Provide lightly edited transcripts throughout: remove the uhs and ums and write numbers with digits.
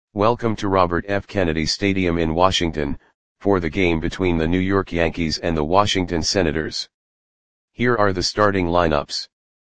Welcome to Robert F. Kennedy Stadium in Washington, for the game between the New York Yankees and the Washington Senators. Here are the starting lineups.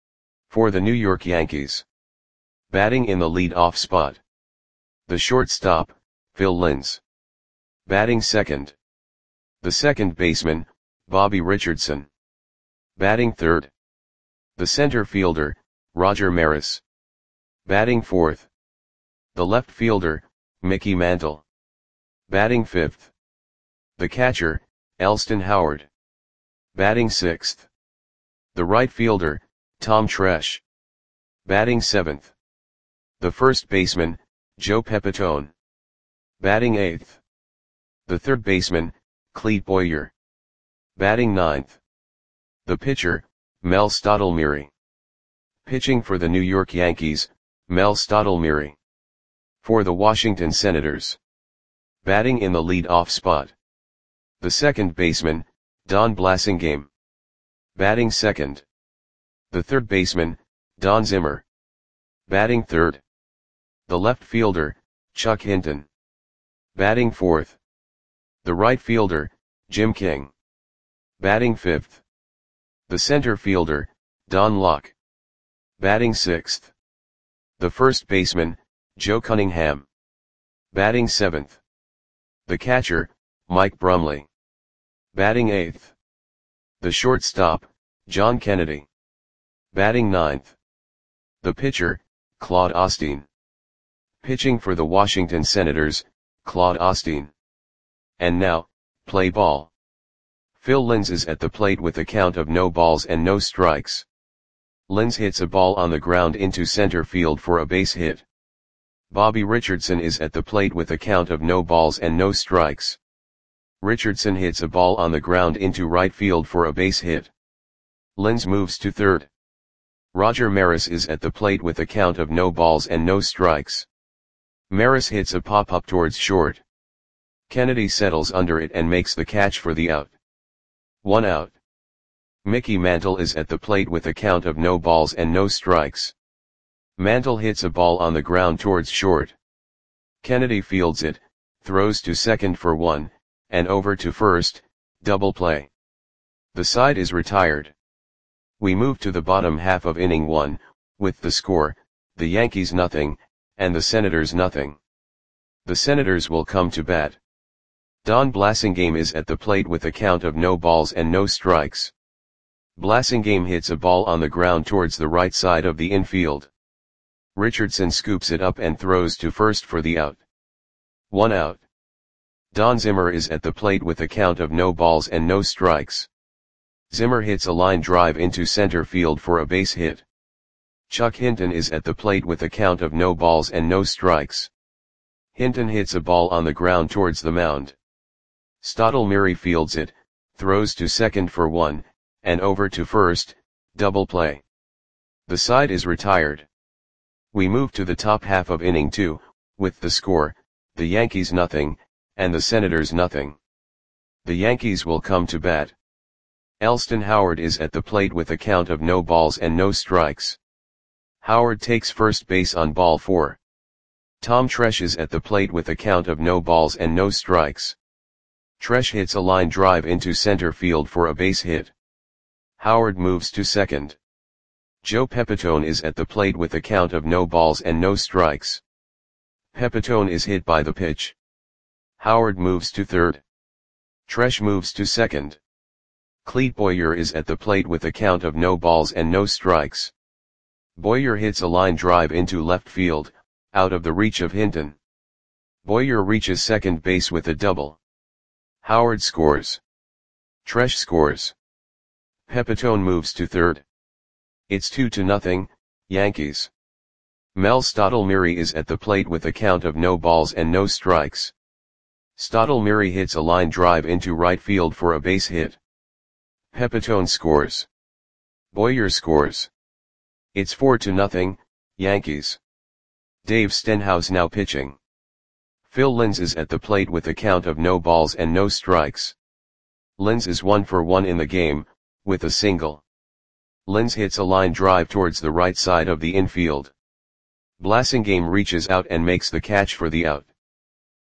For the New York Yankees. Batting in the lead-off spot. The shortstop, Phil Linz. Batting second. The second baseman, Bobby Richardson. Batting third. The center fielder, Roger Maris. Batting fourth. The left fielder, Mickey Mantle. Batting fifth. The catcher, Elston Howard. Batting sixth. The right fielder, Tom Tresh. Batting seventh. The first baseman, Joe Pepitone. Batting eighth. The third baseman, Clete Boyer. Batting ninth. The pitcher, Mel Stottlemyre. Pitching for the New York Yankees, Mel Stottlemyre. For the Washington Senators. Batting in the lead-off spot. The second baseman, Don Blasingame. Batting second. The third baseman, Don Zimmer. Batting third. The left fielder, Chuck Hinton. Batting fourth. The right fielder, Jim King. Batting fifth. The center fielder, Don Locke. Batting sixth. The first baseman, Joe Cunningham. Batting seventh. The catcher, Mike Brumley. Batting eighth. The shortstop, John Kennedy. Batting ninth. The pitcher, Claude Osteen. Pitching for the Washington Senators, Claude Osteen. And now, play ball. Phil Linz is at the plate with a count of no balls and no strikes. Linz hits a ball on the ground into center field for a base hit. Bobby Richardson is at the plate with a count of no balls and no strikes. Richardson hits a ball on the ground into right field for a base hit. Linz moves to third. Roger Maris is at the plate with a count of no balls and no strikes. Maris hits a pop-up towards short. Kennedy settles under it and makes the catch for the out. 1 out. Mickey Mantle is at the plate with a count of no balls and no strikes. Mantle hits a ball on the ground towards short. Kennedy fields it, throws to second for 1, and over to first, double play. The side is retired. We move to the bottom half of inning 1, with the score, the Yankees nothing, and the Senators nothing. The Senators will come to bat. Don Blasingame is at the plate with a count of no balls and no strikes. Blasingame hits a ball on the ground towards the right side of the infield. Richardson scoops it up and throws to first for the out. 1 out. Don Zimmer is at the plate with a count of no balls and no strikes. Zimmer hits a line drive into center field for a base hit. Chuck Hinton is at the plate with a count of no balls and no strikes. Hinton hits a ball on the ground towards the mound. Stottlemyre fields it, throws to second for 1, and over to first, double play. The side is retired. We move to the top half of inning 2, with the score, the Yankees nothing, and the Senators nothing. The Yankees will come to bat. Elston Howard is at the plate with a count of no balls and no strikes. Howard takes first base on ball 4. Tom Tresh is at the plate with a count of no balls and no strikes. Tresh hits a line drive into center field for a base hit. Howard moves to second. Joe Pepitone is at the plate with a count of no balls and no strikes. Pepitone is hit by the pitch. Howard moves to third. Tresh moves to second. Clete Boyer is at the plate with a count of no balls and no strikes. Boyer hits a line drive into left field, out of the reach of Hinton. Boyer reaches second base with a double. Howard scores. Tresh scores. Pepitone moves to third. It's 2-0, Yankees. Mel Stottlemyre is at the plate with a count of no balls and no strikes. Stottlemyre hits a line drive into right field for a base hit. Pepitone scores. Boyer scores. It's 4-0, Yankees. Dave Stenhouse now pitching. Phil Linz is at the plate with a count of no balls and no strikes. Linz is 1 for 1 in the game, with a single. Linz hits a line drive towards the right side of the infield. Blasingame reaches out and makes the catch for the out.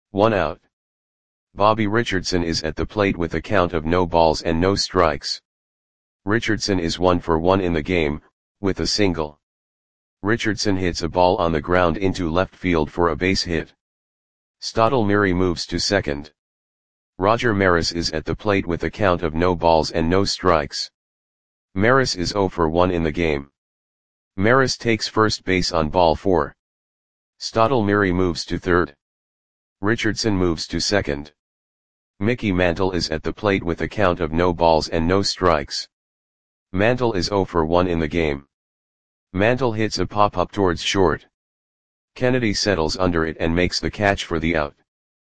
1 out. Bobby Richardson is at the plate with a count of no balls and no strikes. Richardson is 1 for 1 in the game, with a single. Richardson hits a ball on the ground into left field for a base hit. Stottlemyre moves to second. Roger Maris is at the plate with a count of no balls and no strikes. Maris is 0 for 1 in the game. Maris takes first base on ball 4. Stottlemyre moves to third. Richardson moves to second. Mickey Mantle is at the plate with a count of no balls and no strikes. Mantle is 0 for 1 in the game. Mantle hits a pop-up towards short. Kennedy settles under it and makes the catch for the out.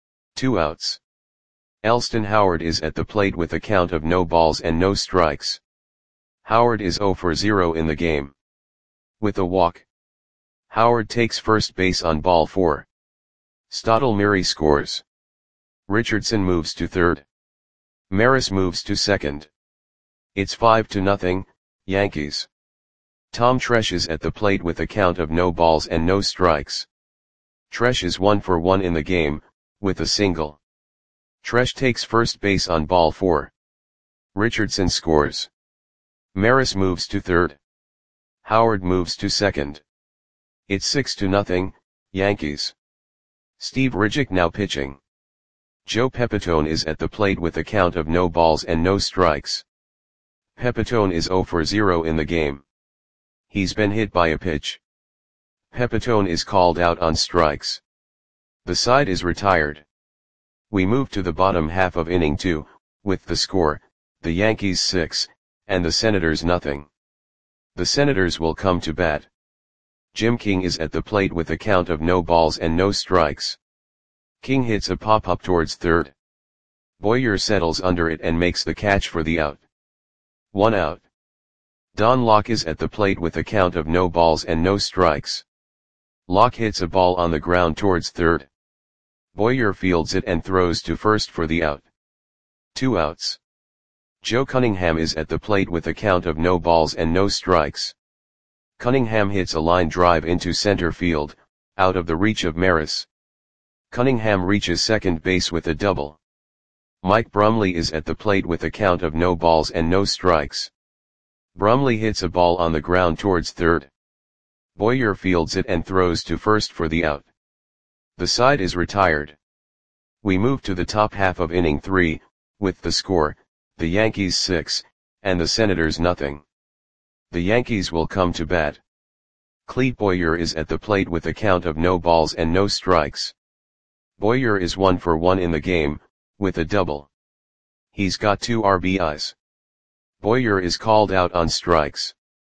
2 outs. Elston Howard is at the plate with a count of no balls and no strikes. Howard is 0 for 0 in the game. With a walk. Howard takes first base on ball 4. Stottlemyre scores. Richardson moves to third. Maris moves to second. It's 5-0, Yankees. Tom Tresh is at the plate with a count of no balls and no strikes. Tresh is 1 for 1 in the game, with a single. Tresh takes first base on ball 4. Richardson scores. Maris moves to third. Howard moves to second. It's 6-0, Yankees. Steve Ridgick now pitching. Joe Pepitone is at the plate with a count of no balls and no strikes. Pepitone is 0 for 0 in the game. He's been hit by a pitch. Pepitone is called out on strikes. The side is retired. We move to the bottom half of inning 2, with the score, the Yankees 6, and the Senators nothing. The Senators will come to bat. Jim King is at the plate with a count of no balls and no strikes. King hits a pop-up towards third. Boyer settles under it and makes the catch for the out. 1 out. Don Locke is at the plate with a count of no balls and no strikes. Locke hits a ball on the ground towards third. Boyer fields it and throws to first for the out. 2 outs. Joe Cunningham is at the plate with a count of no balls and no strikes. Cunningham hits a line drive into center field, out of the reach of Maris. Cunningham reaches second base with a double. Mike Brumley is at the plate with a count of no balls and no strikes. Brumley hits a ball on the ground towards third. Boyer fields it and throws to first for the out. The side is retired. We move to the top half of inning 3, with the score, the Yankees 6, and the Senators nothing. The Yankees will come to bat. Clete Boyer is at the plate with a count of no balls and no strikes. Boyer is 1 for 1 in the game, with a double. He's got 2 RBIs. Boyer is called out on strikes.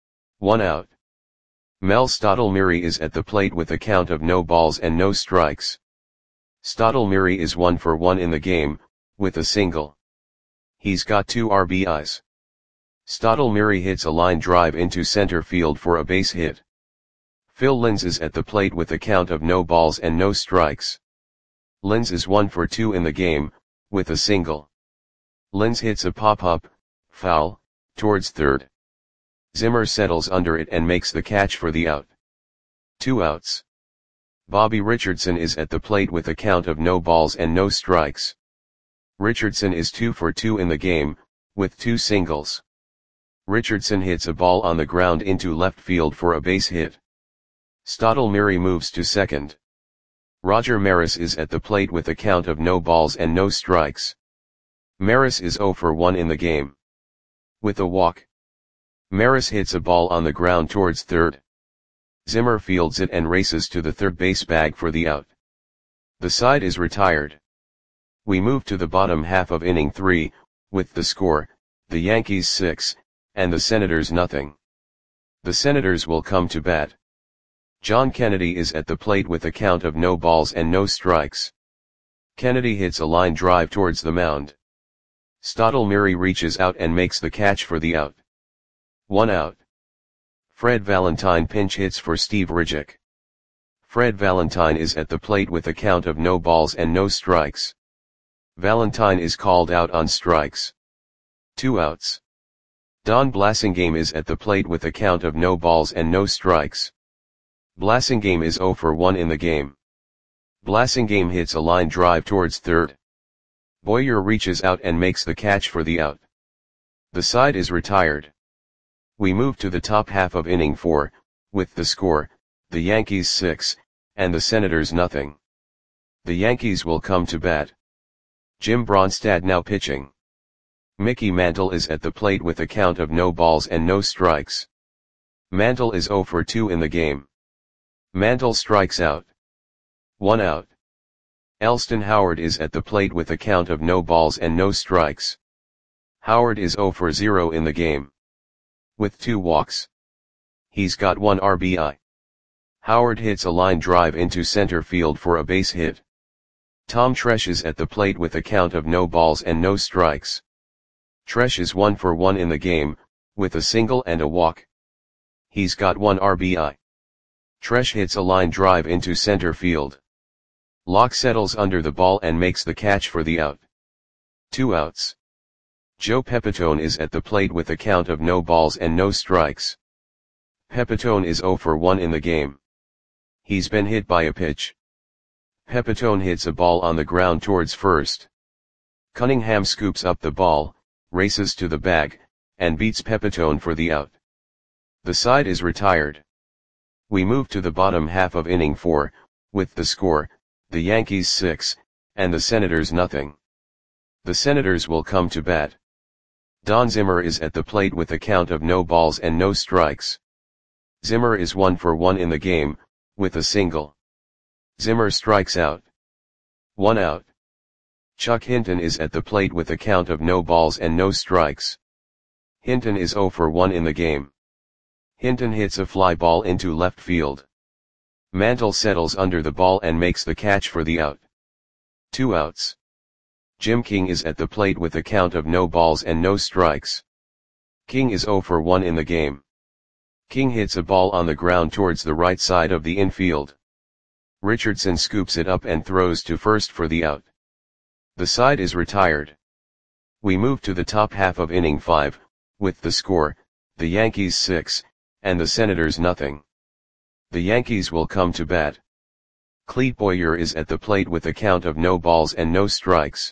1 out. Mel Stottlemyre is at the plate with a count of no balls and no strikes. Stottlemyre is 1 for 1 in the game, with a single. He's got 2 RBIs. Stottlemyre hits a line drive into center field for a base hit. Phil Linz is at the plate with a count of no balls and no strikes. Linz is 1 for 2 in the game, with a single. Linz hits a pop-up, foul, towards third. Zimmer settles under it and makes the catch for the out. 2 outs. Bobby Richardson is at the plate with a count of no balls and no strikes. Richardson is 2 for 2 in the game, with 2 singles. Richardson hits a ball on the ground into left field for a base hit. Stottlemyre moves to second. Roger Maris is at the plate with a count of no balls and no strikes. Maris is 0 for 1 in the game. With a walk. Maris hits a ball on the ground towards third. Zimmer fields it and races to the third base bag for the out. The side is retired. We move to the bottom half of inning 3, with the score, the Yankees 6, and the Senators nothing. The Senators will come to bat. John Kennedy is at the plate with a count of no balls and no strikes. Kennedy hits a line drive towards the mound. Stottlemyre reaches out and makes the catch for the out. 1 out. Fred Valentine pinch hits for Steve Ridgick. Fred Valentine is at the plate with a count of no balls and no strikes. Valentine is called out on strikes. 2 outs. Don Blasingame is at the plate with a count of no balls and no strikes. Blasingame is 0 for 1 in the game. Blasingame hits a line drive towards third. Boyer reaches out and makes the catch for the out. The side is retired. We move to the top half of inning 4, with the score, the Yankees 6, and the Senators nothing. The Yankees will come to bat. Jim Bronstad now pitching. Mickey Mantle is at the plate with a count of no balls and no strikes. Mantle is 0 for 2 in the game. Mantle strikes out. 1 out. Elston Howard is at the plate with a count of no balls and no strikes. Howard is 0 for 0 in the game. With 2 walks. He's got 1 RBI. Howard hits a line drive into center field for a base hit. Tom Tresh is at the plate with a count of no balls and no strikes. Tresh is 1 for 1 in the game, with a single and a walk. He's got 1 RBI. Tresh hits a line drive into center field. Locke settles under the ball and makes the catch for the out. 2 outs. Joe Pepitone is at the plate with a count of no balls and no strikes. Pepitone is 0 for 1 in the game. He's been hit by a pitch. Pepitone hits a ball on the ground towards first. Cunningham scoops up the ball, races to the bag, and beats Pepitone for the out. The side is retired. We move to the bottom half of inning 4, with the score, the Yankees 6, and the Senators nothing. The Senators will come to bat. Don Zimmer is at the plate with a count of no balls and no strikes. Zimmer is 1 for 1 in the game, with a single. Zimmer strikes out. 1 out. Chuck Hinton is at the plate with a count of no balls and no strikes. Hinton is 0 for 1 in the game. Hinton hits a fly ball into left field. Mantle settles under the ball and makes the catch for the out. 2 outs. Jim King is at the plate with a count of no balls and no strikes. King is 0 for 1 in the game. King hits a ball on the ground towards the right side of the infield. Richardson scoops it up and throws to first for the out. The side is retired. We move to the top half of inning 5, with the score, the Yankees 6, and the Senators nothing. The Yankees will come to bat. Clete Boyer is at the plate with a count of no balls and no strikes.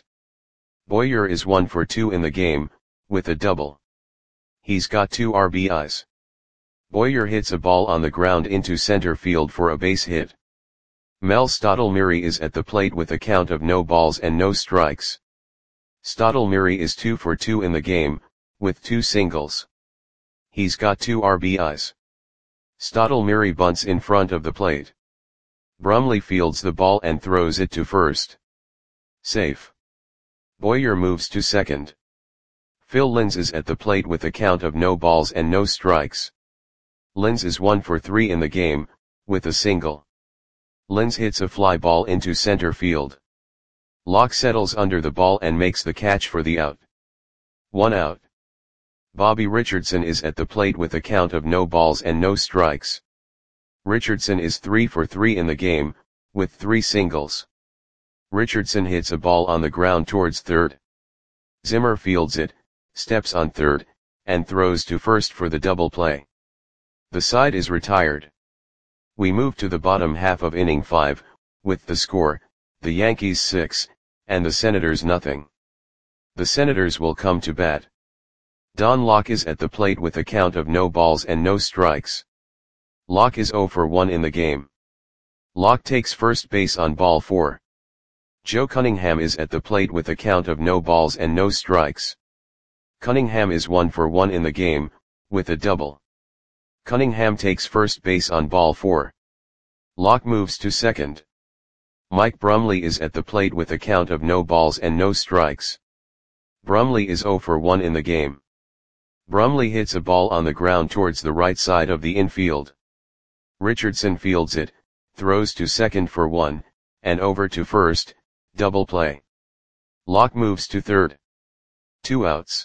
Boyer is 1 for 2 in the game, with a double. He's got 2 RBIs. Boyer hits a ball on the ground into center field for a base hit. Mel Stottlemyre is at the plate with a count of no balls and no strikes. Stottlemyre is 2 for 2 in the game, with 2 singles. He's got 2 RBIs. Stottlemyre bunts in front of the plate. Brumley fields the ball and throws it to first. Safe. Boyer moves to second. Phil Linz is at the plate with a count of no balls and no strikes. Linz is 1 for 3 in the game, with a single. Linz hits a fly ball into center field. Locke settles under the ball and makes the catch for the out. 1 out. Bobby Richardson is at the plate with a count of no balls and no strikes. Richardson is 3 for 3 in the game, with 3 singles. Richardson hits a ball on the ground towards third. Zimmer fields it, steps on third, and throws to first for the double play. The side is retired. We move to the bottom half of inning 5, with the score, the Yankees 6, and the Senators nothing. The Senators will come to bat. Don Locke is at the plate with a count of no balls and no strikes. Locke is 0 for 1 in the game. Locke takes first base on ball 4. Joe Cunningham is at the plate with a count of no balls and no strikes. Cunningham is 1 for 1 in the game, with a double. Cunningham takes first base on ball 4. Locke moves to second. Mike Brumley is at the plate with a count of no balls and no strikes. Brumley is 0 for 1 in the game. Brumley hits a ball on the ground towards the right side of the infield. Richardson fields it, throws to second for 1, and over to first, double play. Locke moves to third. 2 outs.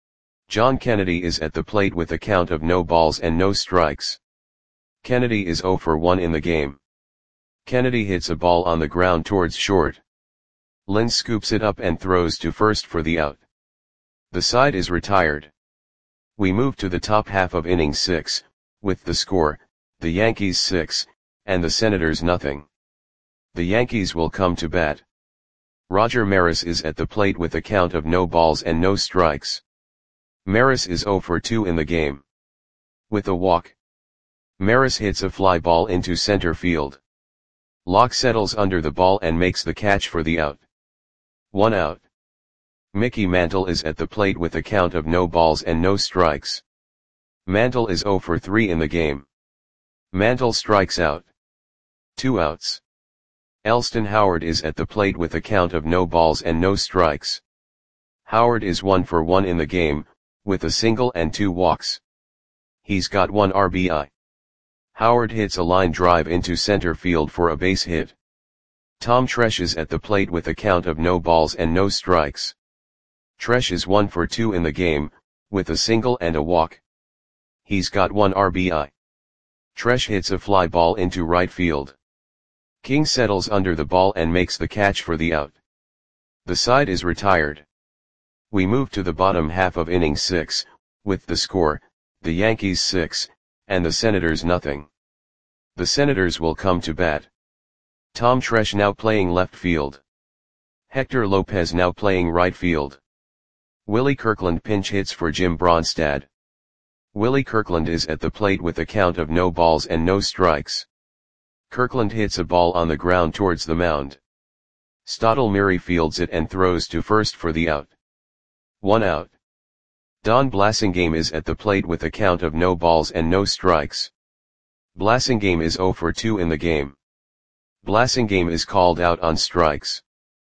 John Kennedy is at the plate with a count of no balls and no strikes. Kennedy is 0 for 1 in the game. Kennedy hits a ball on the ground towards short. Linz scoops it up and throws to first for the out. The side is retired. We move to the top half of inning 6, with the score, the Yankees 6, and the Senators nothing. The Yankees will come to bat. Roger Maris is at the plate with a count of no balls and no strikes. Maris is 0 for 2 in the game. With a walk, Maris hits a fly ball into center field. Locke settles under the ball and makes the catch for the out. 1 out. Mickey Mantle is at the plate with a count of no balls and no strikes. Mantle is 0 for 3 in the game. Mantle strikes out. 2 outs. Elston Howard is at the plate with a count of no balls and no strikes. Howard is 1 for 1 in the game, with a single and 2 walks. He's got 1 RBI. Howard hits a line drive into center field for a base hit. Tom Tresh is at the plate with a count of no balls and no strikes. Tresh is 1 for 2 in the game, with a single and a walk. He's got 1 RBI. Tresh hits a fly ball into right field. King settles under the ball and makes the catch for the out. The side is retired. We move to the bottom half of inning 6, with the score, the Yankees 6, and the Senators nothing. The Senators will come to bat. Tom Tresh now playing left field. Hector Lopez now playing right field. Willie Kirkland pinch hits for Jim Bronstad. Willie Kirkland is at the plate with a count of no balls and no strikes. Kirkland hits a ball on the ground towards the mound. Stottlemyre fields it and throws to first for the out. 1 out. Don Blasingame is at the plate with a count of no balls and no strikes. Blasingame is 0 for 2 in the game. Blasingame is called out on strikes.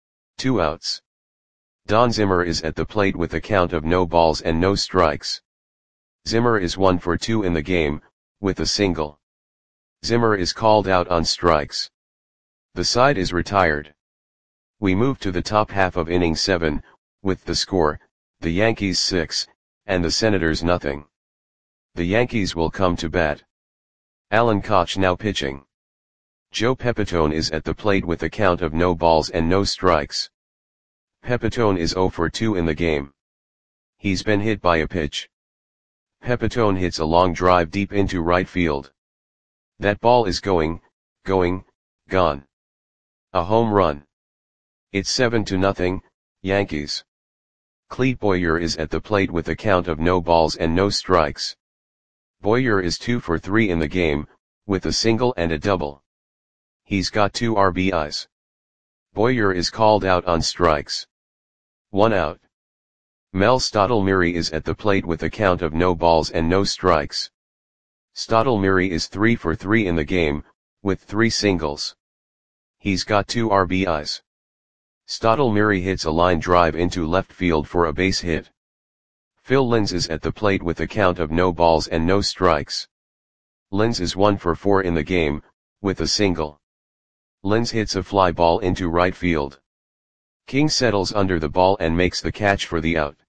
2 outs. Don Zimmer is at the plate with a count of no balls and no strikes. Zimmer is 1 for 2 in the game, with a single. Zimmer is called out on strikes. The side is retired. We move to the top half of inning 7, with the score, the Yankees 6, and the Senators nothing. The Yankees will come to bat. Alan Koch now pitching. Joe Pepitone is at the plate with a count of no balls and no strikes. Pepitone is 0 for 2 in the game. He's been hit by a pitch. Pepitone hits a long drive deep into right field. That ball is gone. A home run. It's 7-0, Yankees. Clete Boyer is at the plate with a count of no balls and no strikes. Boyer is 2 for 3 in the game, with a single and a double. He's got 2 RBIs. Boyer is called out on strikes. 1 out. Mel Stottlemyre is at the plate with a count of no balls and no strikes. Stottlemyre is 3 for 3 in the game, with 3 singles. He's got 2 RBIs. Stottlemyre hits a line drive into left field for a base hit. Phil Linz is at the plate with a count of no balls and no strikes. Linz is 1 for 4 in the game, with a single. Linz hits a fly ball into right field. King settles under the ball and makes the catch for the out.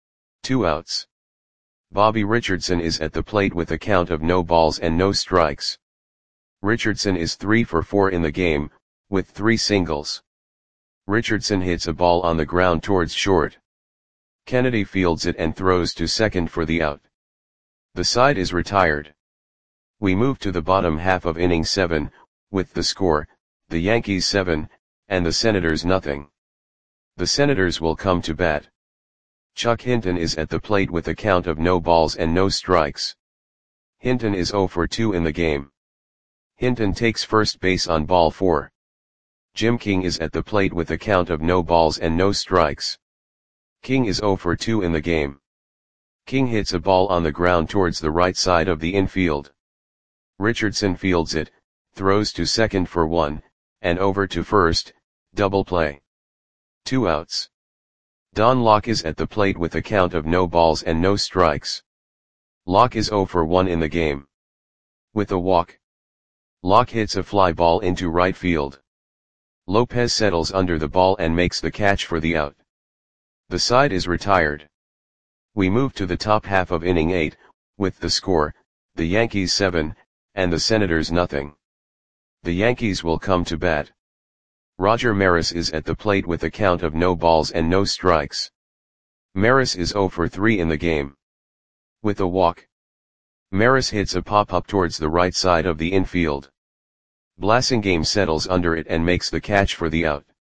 2 outs. Bobby Richardson is at the plate with a count of no balls and no strikes. Richardson is 3 for 4 in the game, with 3 singles. Richardson hits a ball on the ground towards short. Kennedy fields it and throws to second for the out. The side is retired. We move to the bottom half of inning 7, with the score, the Yankees 7, and the Senators nothing. The Senators will come to bat. Chuck Hinton is at the plate with a count of no balls and no strikes. Hinton is 0 for 2 in the game. Hinton takes first base on ball 4. Jim King is at the plate with a count of no balls and no strikes. King is 0 for 2 in the game. King hits a ball on the ground towards the right side of the infield. Richardson fields it, throws to second for 1, and over to first, double play. 2 outs. Don Locke is at the plate with a count of no balls and no strikes. Locke is 0 for 1 in the game. With a walk, Locke hits a fly ball into right field. Lopez settles under the ball and makes the catch for the out. The side is retired. We move to the top half of inning 8, with the score, the Yankees 7, and the Senators nothing. The Yankees will come to bat. Roger Maris is at the plate with a count of no balls and no strikes. Maris is 0 for 3 in the game. With a walk, Maris hits a pop-up towards the right side of the infield. Blasingame settles under it and makes the catch for the out.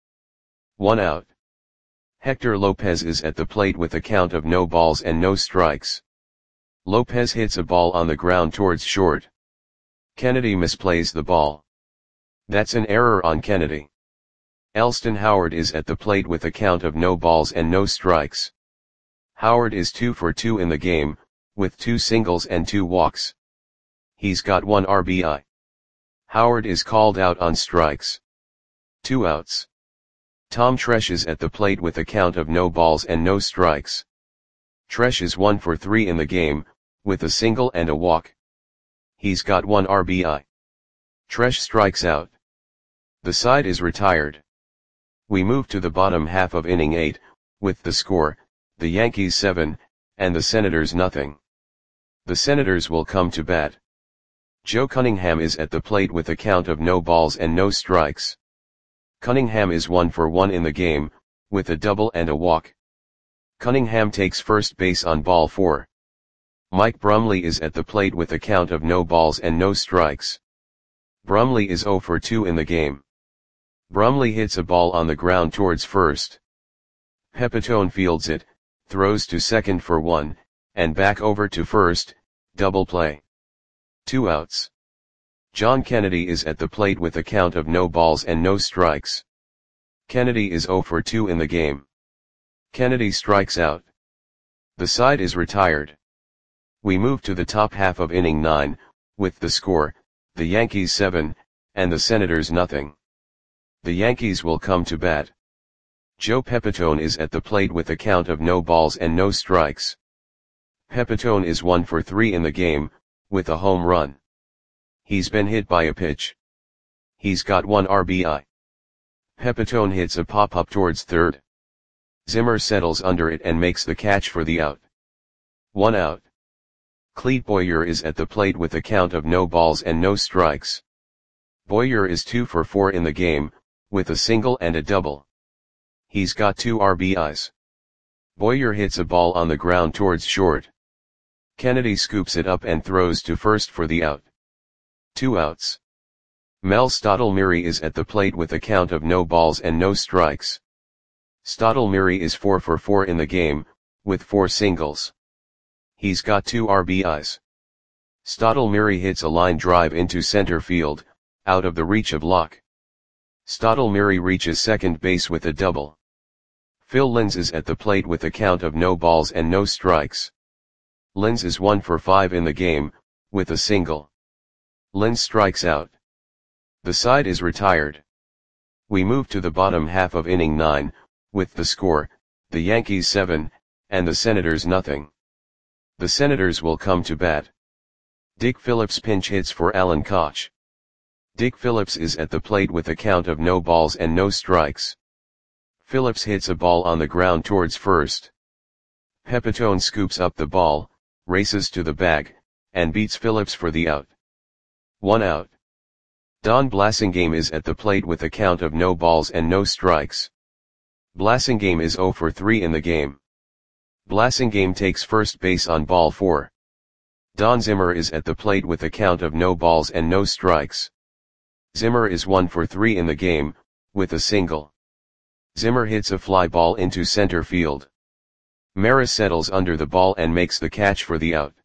1 out. Hector Lopez is at the plate with a count of no balls and no strikes. Lopez hits a ball on the ground towards short. Kennedy misplays the ball. That's an error on Kennedy. Elston Howard is at the plate with a count of no balls and no strikes. Howard is 2 for 2 in the game, with 2 singles and 2 walks. He's got 1 RBI. Howard is called out on strikes. 2 outs. Tom Tresh is at the plate with a count of no balls and no strikes. Tresh is 1 for 3 in the game, with a single and a walk. He's got 1 RBI. Tresh strikes out. The side is retired. We move to the bottom half of inning 8, with the score, the Yankees 7, and the Senators nothing. The Senators will come to bat. Joe Cunningham is at the plate with a count of no balls and no strikes. Cunningham is 1 for 1 in the game, with a double and a walk. Cunningham takes first base on ball 4. Mike Brumley is at the plate with a count of no balls and no strikes. Brumley is 0 for 2 in the game. Brumley hits a ball on the ground towards first. Pepitone fields it, throws to second for 1, and back over to first, double play. 2 outs. John Kennedy is at the plate with a count of no balls and no strikes. Kennedy is 0 for 2 in the game. Kennedy strikes out. The side is retired. We move to the top half of inning 9, with the score, the Yankees 7, and the Senators nothing. The Yankees will come to bat. Joe Pepitone is at the plate with a count of no balls and no strikes. Pepitone is 1 for 3 in the game, with a home run. He's been hit by a pitch. He's got 1 RBI. Pepitone hits a pop-up towards third. Zimmer settles under it and makes the catch for the out. 1 out. Clete Boyer is at the plate with a count of no balls and no strikes. Boyer is 2 for 4 in the game, with a single and a double. He's got 2 RBIs. Boyer hits a ball on the ground towards short. Kennedy scoops it up and throws to first for the out. 2 outs. Mel Stottlemyre is at the plate with a count of no balls and no strikes. Stottlemyre is 4 for 4 in the game, with 4 singles. He's got 2 RBIs. Stottlemyre hits a line drive into center field, out of the reach of Locke. Stottlemyre reaches second base with a double. Phil Linz is at the plate with a count of no balls and no strikes. Linz is 1 for 5 in the game, with a single. Linz strikes out. The side is retired. We move to the bottom half of inning 9, with the score, the Yankees 7, and the Senators nothing. The Senators will come to bat. Dick Phillips pinch hits for Alan Koch. Dick Phillips is at the plate with a count of no balls and no strikes. Phillips hits a ball on the ground towards first. Pepitone scoops up the ball, races to the bag, and beats Phillips for the out. 1 out. Don Blasingame is at the plate with a count of no balls and no strikes. Blasingame is 0 for 3 in the game. Blasingame takes first base on ball 4. Don Zimmer is at the plate with a count of no balls and no strikes. Zimmer is 1 for 3 in the game, with a single. Zimmer hits a fly ball into center field. Maris settles under the ball and makes the catch for the out.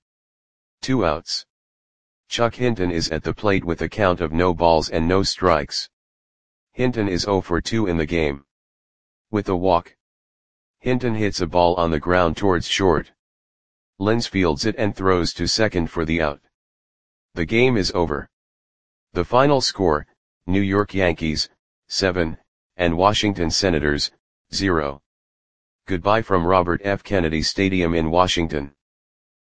2 outs. Chuck Hinton is at the plate with a count of no balls and no strikes. Hinton is 0 for 2 in the game. With a walk. Hinton hits a ball on the ground towards short. Linz fields it and throws to second for the out. The game is over. The final score, New York Yankees, 7, and Washington Senators, 0. Goodbye from Robert F. Kennedy Stadium in Washington.